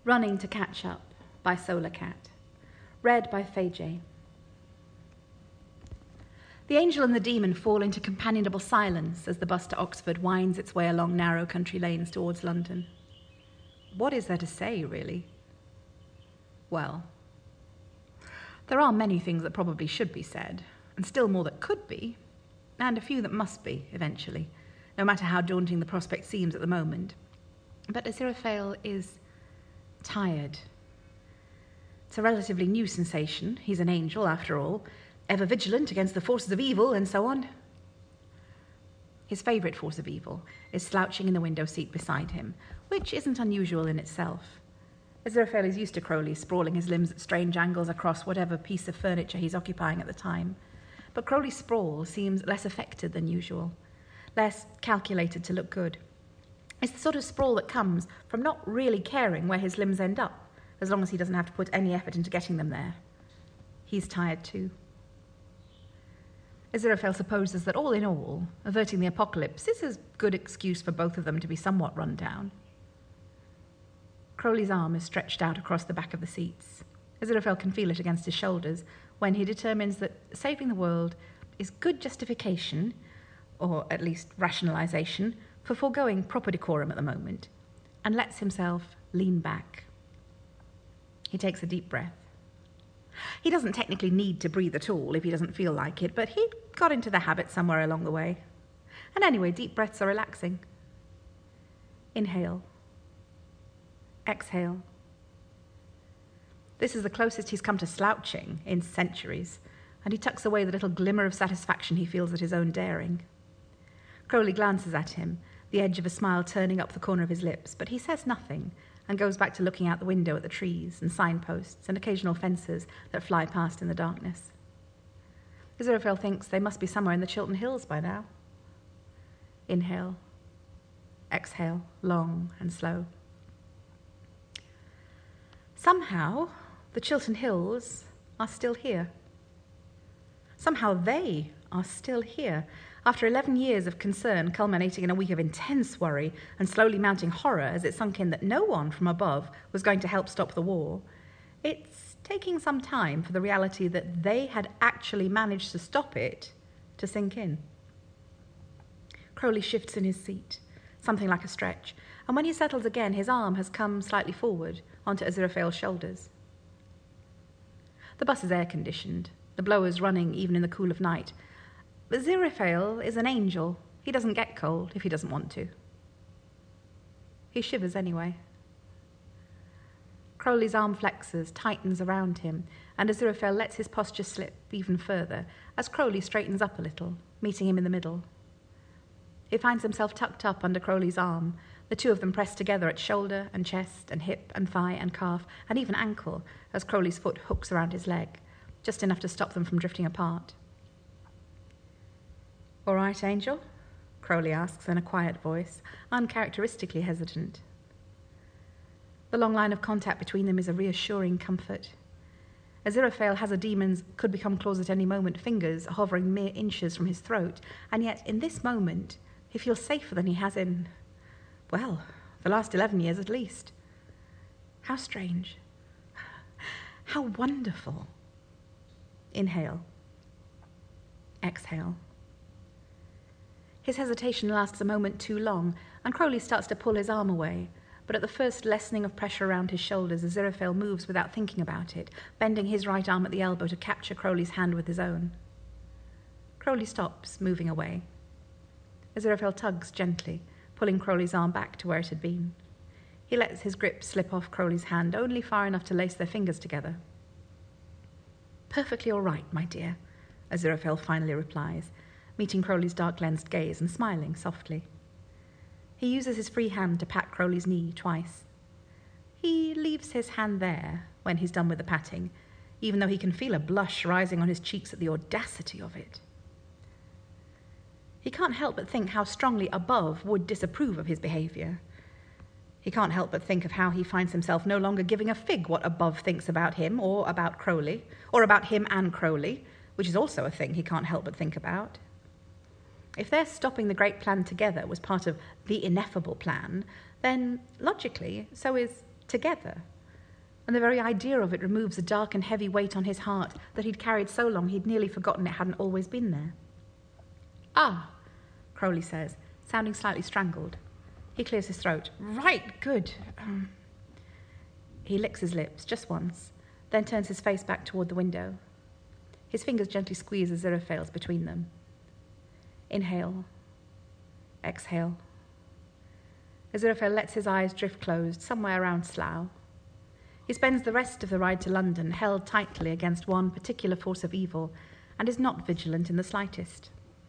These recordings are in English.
Running to Catch Up by Solar Cat. Read by Fei J. The angel and the demon fall into companionable silence as the bus to Oxford winds its way along narrow country lanes towards London. What is there to say, really? Well, there are many things that probably should be said, and still more that could be, and a few that must be, eventually, no matter how daunting the prospect seems at the moment. But Aziraphale is tired. It's a relatively new sensation. He's an angel, after all, ever vigilant against the forces of evil, and so on. His favourite force of evil is slouching in the window seat beside him, which isn't unusual in itself. Aziraphale is used to Crowley sprawling his limbs at strange angles across whatever piece of furniture he's occupying at the time. But Crowley's sprawl seems less affected than usual, less calculated to look good. It's the sort of sprawl that comes from not really caring where his limbs end up, as long as he doesn't have to put any effort into getting them there. He's tired too. Aziraphale supposes that all in all, averting the apocalypse is a good excuse for both of them to be somewhat run down. Crowley's arm is stretched out across the back of the seats. Aziraphale can feel it against his shoulders when he determines that saving the world is good justification, or at least rationalisation, for foregoing proper decorum at the moment, and lets himself lean back. He takes a deep breath. He doesn't technically need to breathe at all if he doesn't feel like it, but he got into the habit somewhere along the way. And anyway, deep breaths are relaxing. Inhale. Exhale. This is the closest he's come to slouching in centuries, and he tucks away the little glimmer of satisfaction he feels at his own daring. Crowley glances at him, the edge of a smile turning up the corner of his lips, but he says nothing and goes back to looking out the window at the trees and signposts and occasional fences that fly past in the darkness. Aziraphale thinks they must be somewhere in the Chiltern Hills by now. Inhale. Exhale, long and slow. Somehow, the Chiltern Hills are still here. Somehow they are still here. After 11 years of concern culminating in a week of intense worry and slowly mounting horror as it sunk in that no one from above was going to help stop the war, it's taking some time for the reality that they had actually managed to stop it to sink in. Crowley shifts in his seat, something like a stretch, and when he settles again, his arm has come slightly forward onto Aziraphale's shoulders. The bus is air-conditioned, the blowers running even in the cool of night. But Aziraphale is an angel. He doesn't get cold if he doesn't want to. He shivers anyway. Crowley's arm flexes, tightens around him, and Aziraphale lets his posture slip even further as Crowley straightens up a little, meeting him in the middle. He finds himself tucked up under Crowley's arm, the two of them pressed together at shoulder and chest and hip and thigh and calf and even ankle as Crowley's foot hooks around his leg, just enough to stop them from drifting apart. "All right, Angel?" Crowley asks in a quiet voice, uncharacteristically hesitant. The long line of contact between them is a reassuring comfort. Aziraphale has a demon's could-become-claws at any moment fingers hovering mere inches from his throat, and yet in this moment he feels safer than he has in, well, the last 11 years at least. How strange. How wonderful. Inhale. Exhale. His hesitation lasts a moment too long, and Crowley starts to pull his arm away, but at the first lessening of pressure around his shoulders, Aziraphale moves without thinking about it, bending his right arm at the elbow to capture Crowley's hand with his own. Crowley stops, moving away. Aziraphale tugs gently, pulling Crowley's arm back to where it had been. He lets his grip slip off Crowley's hand, only far enough to lace their fingers together. "Perfectly all right, my dear," Aziraphale finally replies, meeting Crowley's dark-lensed gaze and smiling softly. He uses his free hand to pat Crowley's knee twice. He leaves his hand there when he's done with the patting, even though he can feel a blush rising on his cheeks at the audacity of it. He can't help but think how strongly Above would disapprove of his behaviour. He can't help but think of how he finds himself no longer giving a fig what Above thinks about him or about Crowley, or about him and Crowley, which is also a thing he can't help but think about. If their stopping the great plan together was part of the ineffable plan, then, logically, so is together. And the very idea of it removes a dark and heavy weight on his heart that he'd carried so long he'd nearly forgotten it hadn't always been there. "Ah," Crowley says, sounding slightly strangled. He clears his throat. "Right, good." He licks his lips, just once, then turns his face back toward the window. His fingers gently squeeze Aziraphale's between them. Inhale. Exhale. Aziraphale lets his eyes drift closed, somewhere around Slough. He spends the rest of the ride to London held tightly against one particular force of evil and is not vigilant in the slightest.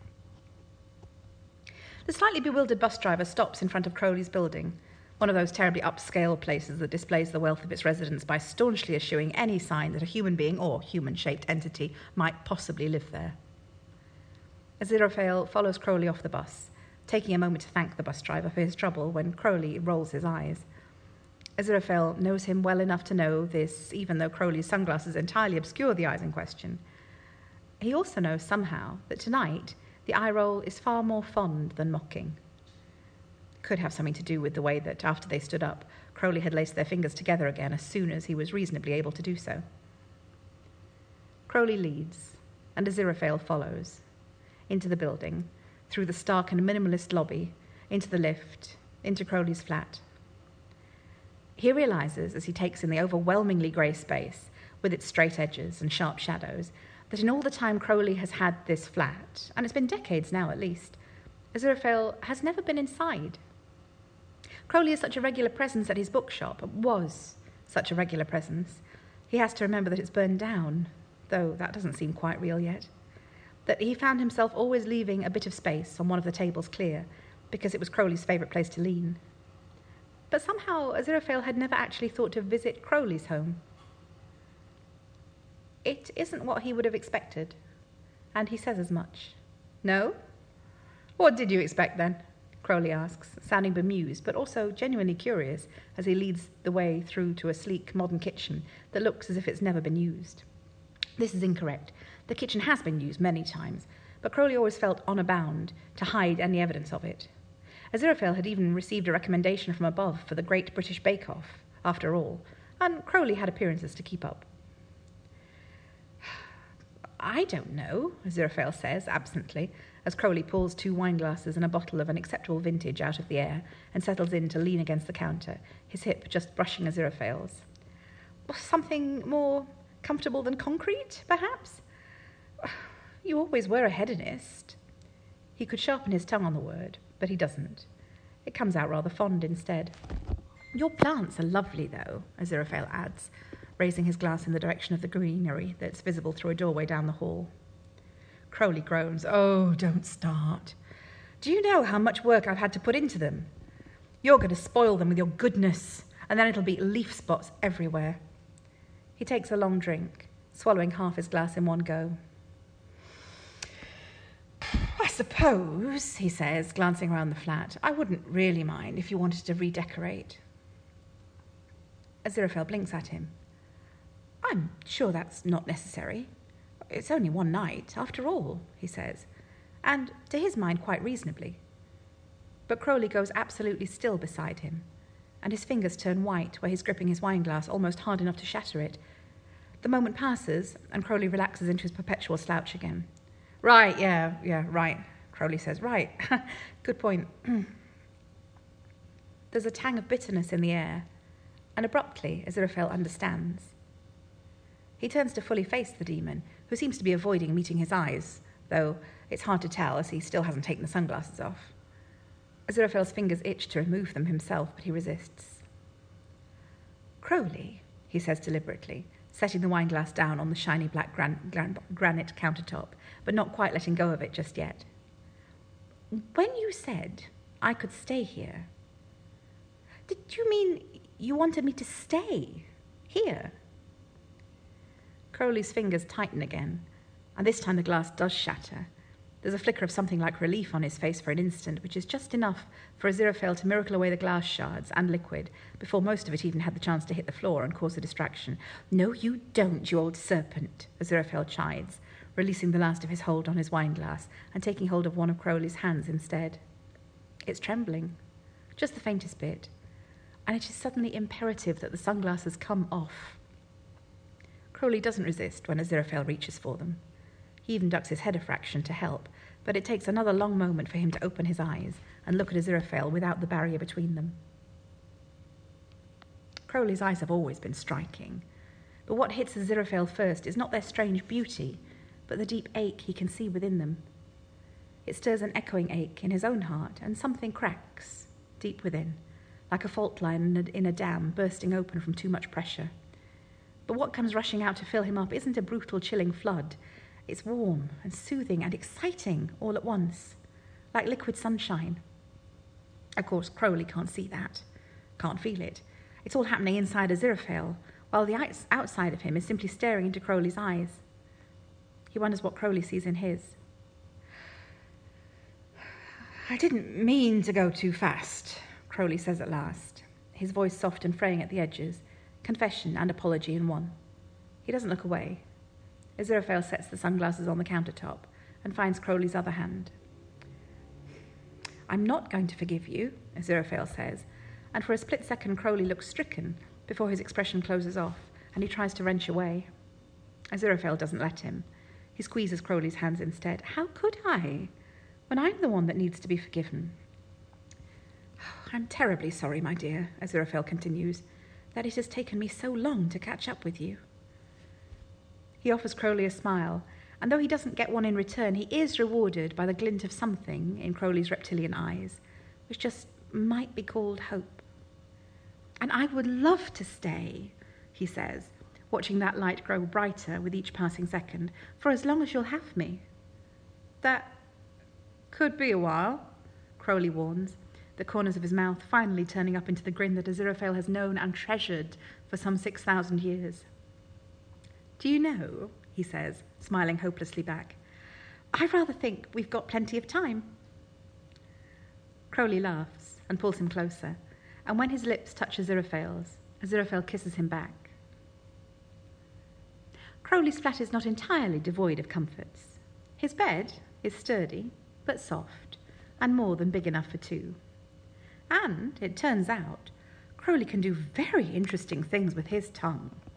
The slightly bewildered bus driver stops in front of Crowley's building, one of those terribly upscale places that displays the wealth of its residents by staunchly eschewing any sign that a human being or human-shaped entity might possibly live there. Aziraphale follows Crowley off the bus, taking a moment to thank the bus driver for his trouble when Crowley rolls his eyes. Aziraphale knows him well enough to know this, even though Crowley's sunglasses entirely obscure the eyes in question. He also knows somehow that tonight the eye roll is far more fond than mocking. Could have something to do with the way that, after they stood up, Crowley had laced their fingers together again as soon as he was reasonably able to do so. Crowley leads, and Aziraphale follows, into the building, through the stark and minimalist lobby, into the lift, into Crowley's flat. He realizes, as he takes in the overwhelmingly grey space, with its straight edges and sharp shadows, that in all the time Crowley has had this flat, and it's been decades now at least, Aziraphale has never been inside. Crowley is such a regular presence at his bookshop, was such a regular presence. He has to remember that it's burned down, though that doesn't seem quite real yet. That he found himself always leaving a bit of space on one of the tables clear, because it was Crowley's favourite place to lean. But somehow Aziraphale had never actually thought to visit Crowley's home. It isn't what he would have expected, and he says as much. "No? What did you expect then?" Crowley asks, sounding bemused, but also genuinely curious as he leads the way through to a sleek, modern kitchen that looks as if it's never been used. This is incorrect. The kitchen has been used many times, but Crowley always felt honour bound to hide any evidence of it. Aziraphale had even received a recommendation from above for the Great British Bake Off, after all, and Crowley had appearances to keep up. "I don't know," Aziraphale says, absently, as Crowley pulls 2 wineglasses and a bottle of an acceptable vintage out of the air and settles in to lean against the counter, his hip just brushing Aziraphale's. "Something more comfortable than concrete, perhaps? You always were a hedonist." He could sharpen his tongue on the word, but he doesn't. It comes out rather fond instead. "Your plants are lovely, though," Aziraphale adds, raising his glass in the direction of the greenery that's visible through a doorway down the hall. Crowley groans. "Oh, don't start. Do you know how much work I've had to put into them? You're going to spoil them with your goodness, and then it'll be leaf spots everywhere." He takes a long drink, swallowing half his glass in one go. "I suppose," he says, glancing around the flat, "I wouldn't really mind if you wanted to redecorate." Aziraphale blinks at him. "I'm sure that's not necessary. It's only one night, after all," he says, and, to his mind, quite reasonably. But Crowley goes absolutely still beside him, and his fingers turn white where he's gripping his wineglass almost hard enough to shatter it. The moment passes, and Crowley relaxes into his perpetual slouch again. "Right, yeah, right," Crowley says. "Right, good point." There's a tang of bitterness in the air, and abruptly Aziraphale understands. He turns to fully face the demon, who seems to be avoiding meeting his eyes, though it's hard to tell as he still hasn't taken the sunglasses off. Aziraphale's fingers itch to remove them himself, but he resists. "Crowley," he says deliberately, setting the wineglass down on the shiny black granite countertop, but not quite letting go of it just yet. "When you said I could stay here, did you mean you wanted me to stay here?" Crowley's fingers tighten again, and this time the glass does shatter. There's a flicker of something like relief on his face for an instant, which is just enough for Aziraphale to miracle away the glass shards and liquid before most of it even had the chance to hit the floor and cause a distraction. "No, you don't, you old serpent," Aziraphale chides, releasing the last of his hold on his wineglass and taking hold of one of Crowley's hands instead. It's trembling, just the faintest bit. and it is suddenly imperative that the sunglasses come off. Crowley doesn't resist when Aziraphale reaches for them. He even ducks his head a fraction to help, but it takes another long moment for him to open his eyes and look at Aziraphale without the barrier between them. Crowley's eyes have always been striking, but what hits Aziraphale first is not their strange beauty, but the deep ache he can see within them. It stirs an echoing ache in his own heart, and something cracks deep within, like a fault line in a dam bursting open from too much pressure. But what comes rushing out to fill him up isn't a brutal, chilling flood. It's warm and soothing and exciting all at once, like liquid sunshine. Of course, Crowley can't see that, can't feel it. It's all happening inside Aziraphale, while the outside of him is simply staring into Crowley's eyes. He wonders what Crowley sees in his. "I didn't mean to go too fast," Crowley says at last, his voice soft and fraying at the edges, confession and apology in one. He doesn't look away. Aziraphale sets the sunglasses on the countertop and finds Crowley's other hand. "I'm not going to forgive you," Aziraphale says, and for a split second Crowley looks stricken before his expression closes off and he tries to wrench away. Aziraphale doesn't let him. He squeezes Crowley's hands instead. "How could I, when I'm the one that needs to be forgiven?" "I'm terribly sorry, my dear," Aziraphale continues, "that it has taken me so long to catch up with you." He offers Crowley a smile, and though he doesn't get one in return, he is rewarded by the glint of something in Crowley's reptilian eyes, which just might be called hope. "And I would love to stay," he says, watching that light grow brighter with each passing second, "for as long as you'll have me." "That could be a while," Crowley warns, the corners of his mouth finally turning up into the grin that Aziraphale has known and treasured for some 6,000 years. "Do you know," he says, smiling hopelessly back, "I rather think we've got plenty of time." Crowley laughs and pulls him closer, and when his lips touch Aziraphale's, Aziraphale kisses him back. Crowley's flat is not entirely devoid of comforts. His bed is sturdy, but soft, and more than big enough for two. And, it turns out, Crowley can do very interesting things with his tongue.